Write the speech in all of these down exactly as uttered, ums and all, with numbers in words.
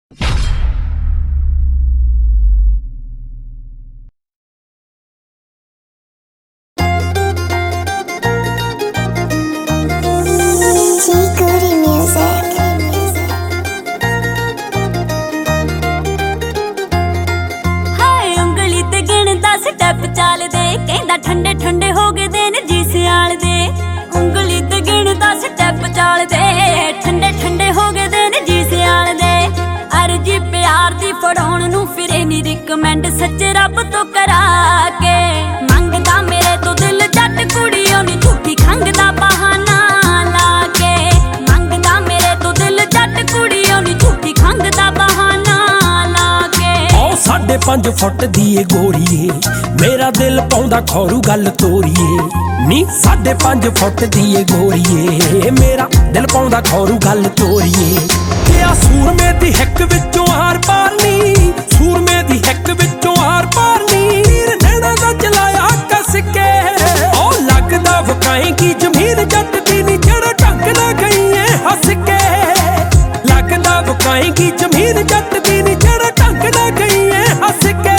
step चाल दे कहंदा ठंडे ठंडे हो गए दिन जी सियाल दे उंगली ते गिणदा स्टैप चाल दे ठंडे ठंडे हो गए दिन जी सियाल दे अर्जी प्यार दी फड़ाउण नूं फिरे नी रिकमेंड सच रब तो करा के मंगदा मेरे तो दिल जट कुड़ी ओनी झूठी खंग दा बहाना ला के मंगदा मेरे तो दिल जट कुड़ी ओनी झूठी खंग दा बहाना ला के ओ साढ़े पंज फुट दी ए गोरीए मेरा दिल पाउंदा खौरू गल तोरीए नी साढ़े पंज फुट दी ए गोरीए मेरा दिल पाउंदा खौरू गल तोरीए क्या सूरमे दी हिक विचों हार पारनी सूरमे दी हिक विचों हार पारनी तीर नैना दा चलाया कस के ओ लगदा वकाएगी जमीन जट दी नी जड़ा ढंग ना गई है हस के लगदा वकाएगी जमीन जट दी नी जड़ा ढंग ना गई है हस के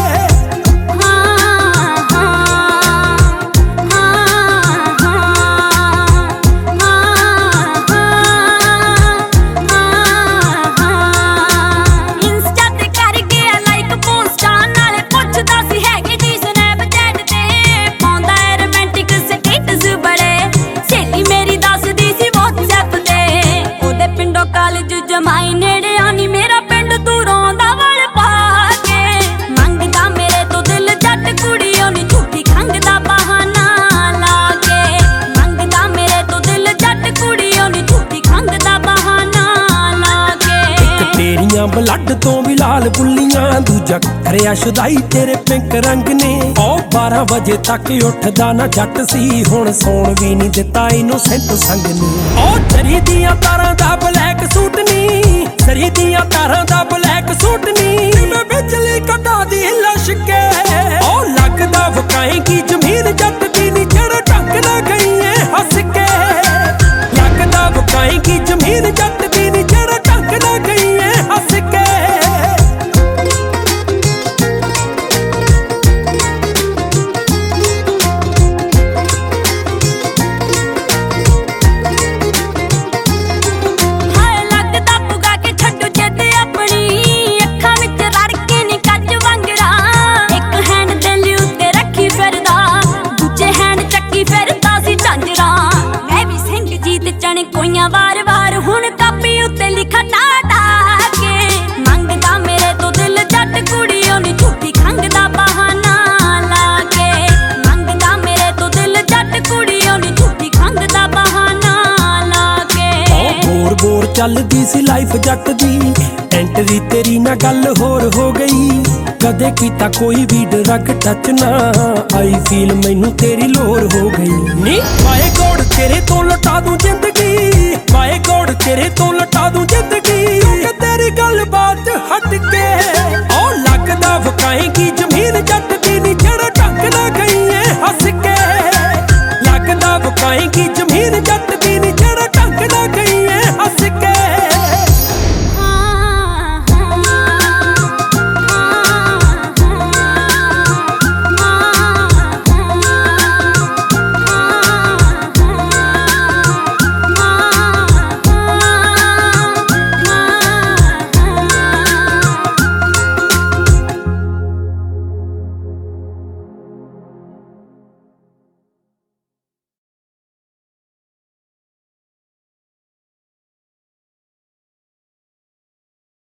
ब्लड तो भी लाल बुल्लियां दूजा करिया शुदाई तेरे पिंक रंग ने ओ बारह बजे तक उठदा ना जट सी हुण सौण भी नहीं दिता इनू सेंट संग ने ओ सरी दियां तारां दा ब्लैक सूट नी सरी दियां तारां दा ब्लैक सूट नी मैं बिजली कटा दी लशके ओ लगदा वकाएगी जमीन जट दी नी जड़ ढंग ना गई है हस के लगदा वकाएगी जमीन जट दी नी जड़ ढंग ना गई है हस के वार वार हुण कापी उत्ते लिखा टाटा के मंगदा मेरे तो दिल जट कुड़ी ओनी झूठी खंग दा बहाना ला के मंगदा मेरे तो दिल जट कुड़ी ओनी झूठी खंग दा बहाना ला के ओ बोर बोर चलदी सी लाइफ जट दी एंट्री तेरी ना गल होर हो गई कदे कीता कोई भी ड्रग टच ना आई फील मैनू तेरी लोर हो गई नी माए गॉड तेरे तो लटा दूं जिंदगी माए गॉड तेरे तो लटा दूं जिंदगी क्योंकि तेरी